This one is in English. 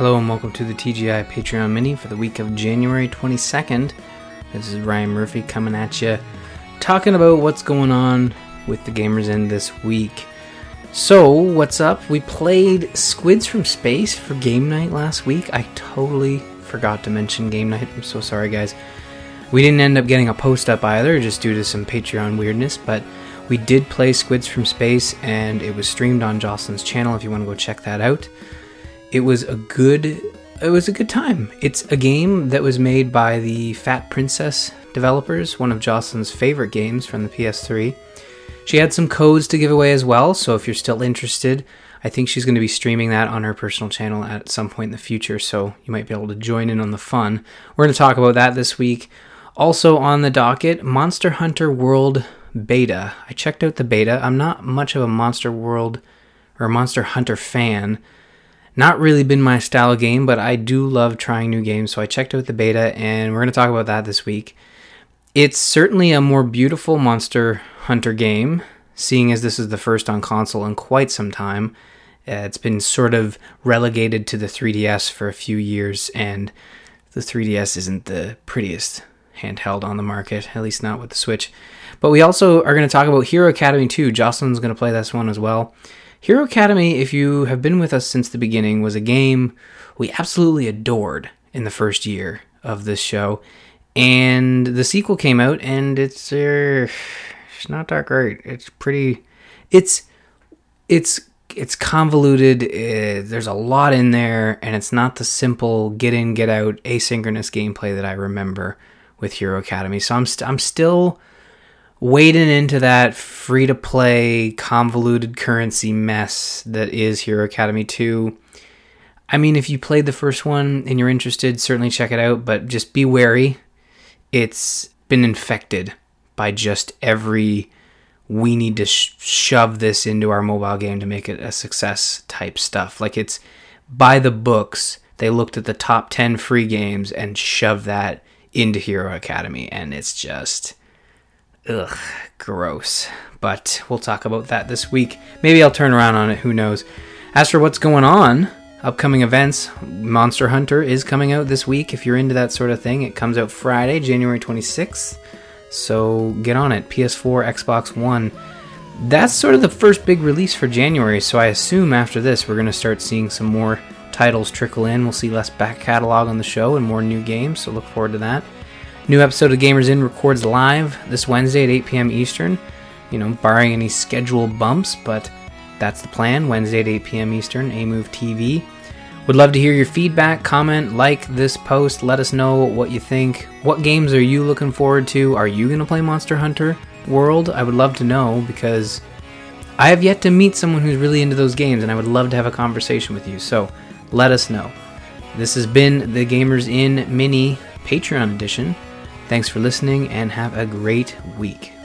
Hello and welcome to the TGI Patreon Mini for the week of January 22nd. This is Ryan Murphy coming at you, talking about what's going on with the Gamers Inn this week. So, what's up? We played Squids from Space for game night last week. I totally forgot to mention game night. I'm so sorry, guys. We didn't end up getting a post up either, just due to some Patreon weirdness, but we did play Squids from Space, and it was streamed on Jocelyn's channel if you want to go check that out. It was a good time. It's a game that was made by the Fat Princess developers, one of Jocelyn's favorite games from the PS3. She had some codes to give away as well, so if you're still interested, I think she's going to be streaming that on her personal channel at some point in the future, so you might be able to join in on the fun. We're going to talk about that this week. Also on the docket, Monster Hunter World Beta. I checked out the beta. I'm not much of a Monster Hunter fan. Not really been my style of game, but I do love trying new games, so I checked out the beta, and we're going to talk about that this week. It's certainly a more beautiful Monster Hunter game, seeing as this is the first on console in quite some time. It's been sort of relegated to the 3DS for a few years, and the 3DS isn't the prettiest handheld on the market, at least not with the Switch. But we also are going to talk about Hero Academy 2. Jocelyn's going to play this one as well. Hero Academy, if you have been with us since the beginning, was a game we absolutely adored in the first year of this show. And the sequel came out, and it's not that great. It's pretty... It's convoluted. There's a lot in there, and it's not the simple get in, get out, asynchronous gameplay that I remember with Hero Academy. So I'm still wading into that free-to-play, convoluted currency mess that is Hero Academy 2. I mean, if you played the first one and you're interested, certainly check it out, but just be wary. It's been infected by just every, we need to shove this into our mobile game to make it a success type stuff. Like, it's by the books. They looked at the top 10 free games and shoved that into Hero Academy, and it's just... ugh, gross. But we'll talk about that this week. Maybe I'll turn around on it, who knows. As for what's going on, upcoming events, Monster Hunter is coming out this week. If you're into that sort of thing, it comes out Friday, January 26th. So get on it. PS4, Xbox One. That's sort of the first big release for January, so I assume after this we're going to start seeing some more titles trickle in. We'll see less back catalog on the show and more new games, so look forward to that. New episode of Gamers Inn records live this Wednesday at 8 p.m. Eastern. You know, barring any schedule bumps, but that's the plan. Wednesday at 8 p.m. Eastern, AMove TV. Would love to hear your feedback, comment, like this post, let us know what you think. What games are you looking forward to? Are you going to play Monster Hunter World? I would love to know, because I have yet to meet someone who's really into those games, and I would love to have a conversation with you, so let us know. This has been the Gamers Inn Mini Patreon edition. Thanks for listening, and have a great week.